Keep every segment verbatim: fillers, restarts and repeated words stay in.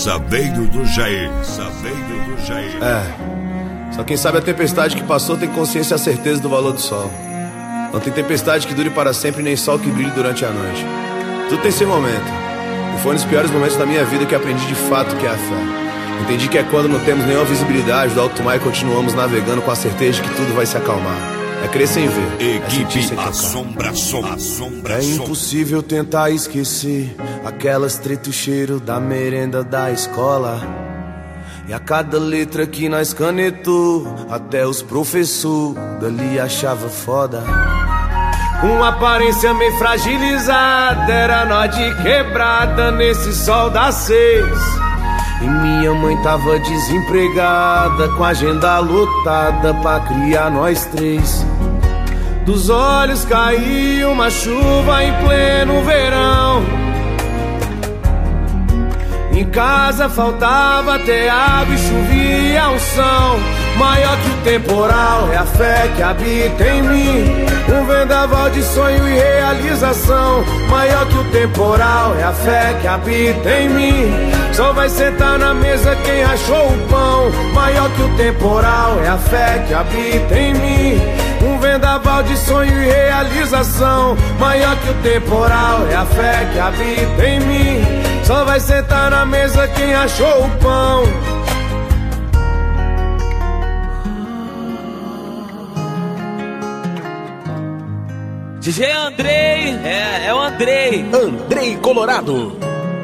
Saveiro do Jair, Saveiro do Jair. É, só quem sabe a tempestade que passou tem consciência e a certeza do valor do sol. Não tem tempestade que dure para sempre, nem sol que brilhe durante a noite. Tudo tem seu momento. E foi um dos piores momentos da minha vida que aprendi de fato o que é a fé. Entendi que é quando não temos nenhuma visibilidade do alto mar e continuamos navegando com a certeza de que tudo vai se acalmar. É crer sem ver. Equipe Assombração. É impossível tentar esquecer aquelas treta, o cheiro da merenda da escola. E a cada letra que nós canetou, até os professores dali achava foda. Com aparência meio fragilizada, era nó de quebrada nesse sol das seis. E minha mãe tava desempregada, com a agenda lotada pra criar nós três. Dos olhos caiu uma chuva em pleno verão. Em casa faltava até água e chovia um som. Maior que o temporal é a fé que habita em mim. Um vendaval de sonho e realização. Maior que o temporal é a fé que habita em mim. Só vai sentar na mesa quem achou o pão. Maior que o temporal é a fé que habita em mim. Um vendaval de sonho e realização. Maior que o temporal é a fé que habita em mim. Só vai sentar na mesa quem achou o pão. D J Andrei, é, é o Andrei. Andrei Colorado.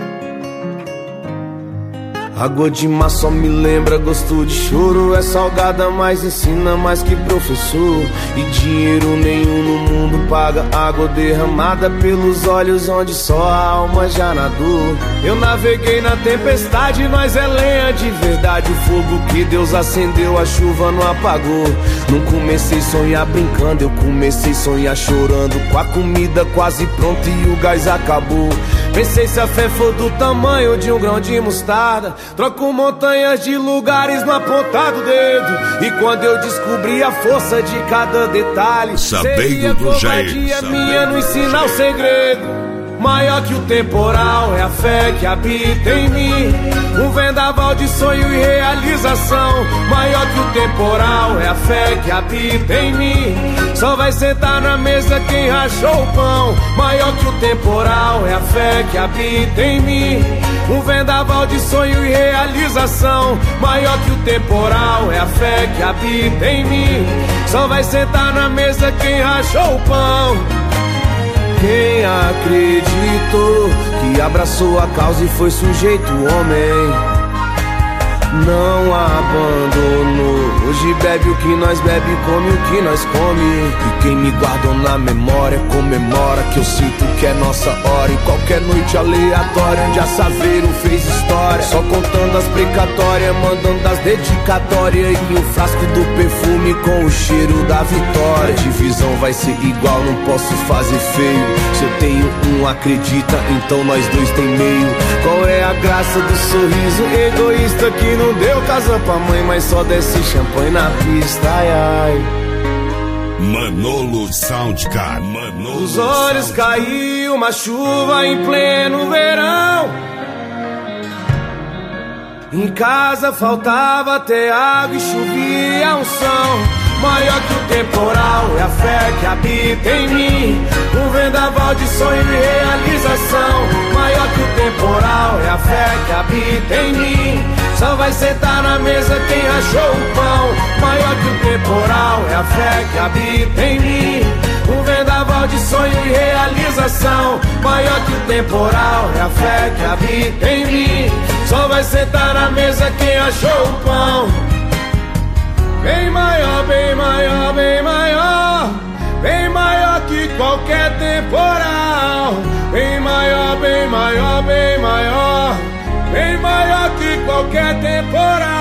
Água de mar só me lembra gosto de choro. É salgada, mas ensina mais que professor. E dinheiro nenhum no mundo paga água derramada pelos olhos onde só a alma já nadou. Eu naveguei na tempestade, nós é lenha de verdade. O fogo que Deus acendeu, a chuva não apagou. Não comecei a sonhar brincando, eu comecei a sonhar chorando. Com a comida quase pronta e o gás acabou. Pensei se a fé for do tamanho de um grão de mostarda, troco montanhas de lugares no apontar do dedo. E quando eu descobri a força de cada detalhe, seria covardia minha no ensinar o segredo. Maior que o temporal é a fé que habita em mim. Um vendaval de sonho e realização. Maior que o temporal é a fé que habita em mim. Só vai sentar na mesa quem rachou o pão. Maior que o temporal é a fé que habita em mim. Um vendaval de sonho e realização. Maior que o temporal é a fé que habita em mim. Só vai sentar na mesa quem rachou o pão. Quem acreditou, que abraçou a causa e foi sujeito homem, não abandonou. Hoje bebe o que nós bebe, come o que nós come. E quem me guardou na memória comemora que eu sinto que é nossa hora. Em qualquer noite aleatória onde a Saveiro fez história, só contando as precatórias, mandando as dedicatórias. E o frasco do perfume com o cheiro da vitória. A divisão vai ser igual, não posso fazer feio. Se eu tenho um, acredita, então nós dois tem meio. Qual é a graça do sorriso egoísta que não deu casa pra mãe, mas só desce champanhe na pista, ai, ai. Manolo Soundcar, Manolo. Os olhos Soundcar. caiu uma chuva em pleno verão. Em casa faltava até água e chovia um som. Maior que o temporal é a fé que habita em mim. Um vendaval de sonho e realização. Maior que o temporal é a fé que habita em mim. Só vai sentar na mesa quem achou o pão. Maior que o temporal é a fé que habita em mim. Um vendaval de sonho e realização. Maior que o temporal é a fé que habita em mim. Só vai sentar na mesa quem achou o pão. Bem maior, bem maior, bem maior. Bem maior que qualquer temporal. Bem maior, bem maior, bem maior. Bem maior que qualquer temporal.